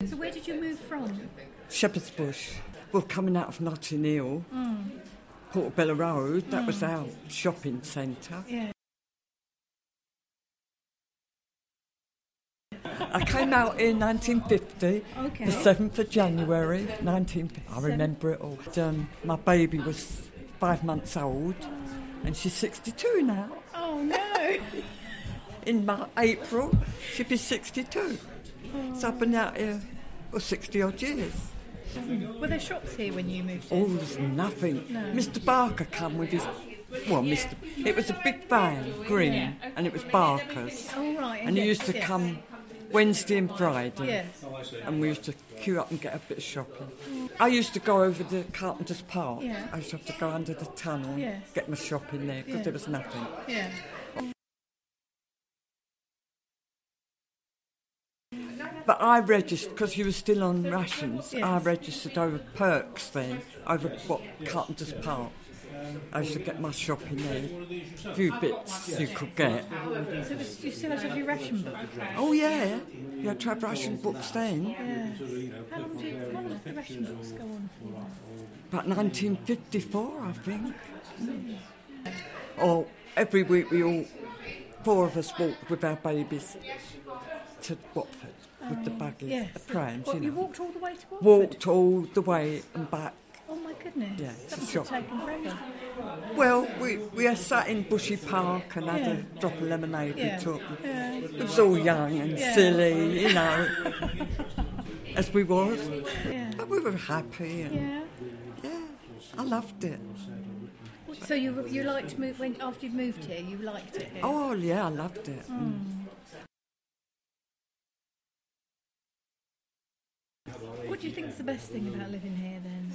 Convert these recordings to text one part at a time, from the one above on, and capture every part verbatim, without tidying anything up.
So where did you move from? Shepherd's Bush. Well, coming out of Notting Hill, Mm. Portobello Road, that Mm. was our shopping centre. Yeah. I came out in nineteen fifty, Okay. the seventh of January, nineteen fifty. I remember it all. Um, my baby was five months old, and she's sixty-two now. Oh, no. In Mar- April, she'll be sixty-two. Oh. So I've been out here for sixty odd years. Were there shops here when you moved Oh, in? there's nothing. No. Mister Barker come with his... Well, Mister It was a big van, green, and it was Barker's. Oh, right. And he yes, used to yes. come Wednesday and Friday. Yes. And we used to queue up and get a bit of shopping. I used to go over the Carpenter's Park. Yeah. I used to have to go under the tunnel and Yes. get my shopping there because Yeah. there was nothing. Yeah. But I registered, because you were still on rations, Yes. I registered over Perks then, over what, Carpenter's Park. I used to get my shopping there. A few bits you could get. So it was, you still had to have your ration book? Oh yeah, you had to have ration books then. Yeah. How long did, how long did the ration books go on for? About nineteen fifty-four, I think. Or every week we all, four of us walked with our babies to Watford with the buggies, Yes. the prams, What, you you know. walked all the way to Watford? Walked all the way and back. Oh, my goodness. Yeah, That to must shop. have taken forever. Well, we, we had sat in Bushy Park and had Yeah. a drop of lemonade Yeah. we took. Yeah. It was all young and Yeah. silly, you know, as we was. Yeah. But we were happy and Yeah. yeah, I loved it. So you you liked move when after you'd moved here, you liked it here? Oh yeah, I loved it. What do you think's the best thing about living here then?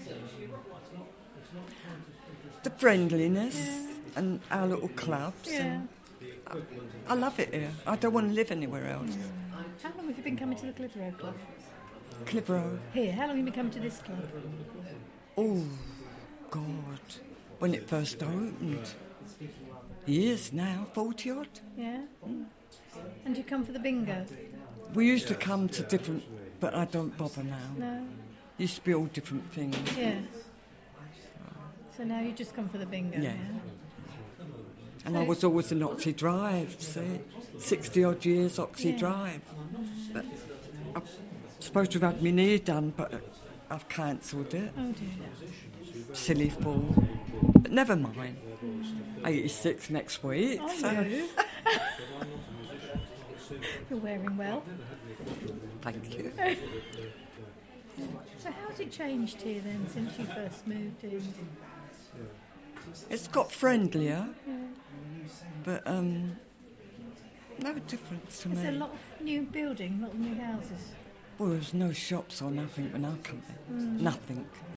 The friendliness and our little clubs. Yeah. And I, I love it here. I don't want to live anywhere else. How long have you been coming to the Clitheroe Club? Clitheroe. Here, how long have you been coming to this club? Oh, God. When it first opened. Years now, forty odd. Yeah. And you come for the bingo? We used to come to different, but I don't bother now. No. Used to be all different things. Yeah. So now you just come for the bingo? Yeah. Yeah. And I was always in Oxley Drive, see? sixty odd years Oxley Yeah. Drive. But I'm supposed to have had my knee done, but I've cancelled it. Oh dear. Silly fool. But never mind. eighty-six next week. Are so you? You're wearing well. Thank you. So how's it changed here then since you first moved in? It's got friendlier, but um, no difference to Is there a me. lot of new building, a lot of new houses? Well, there's no shops or nothing when I come in. Nothing.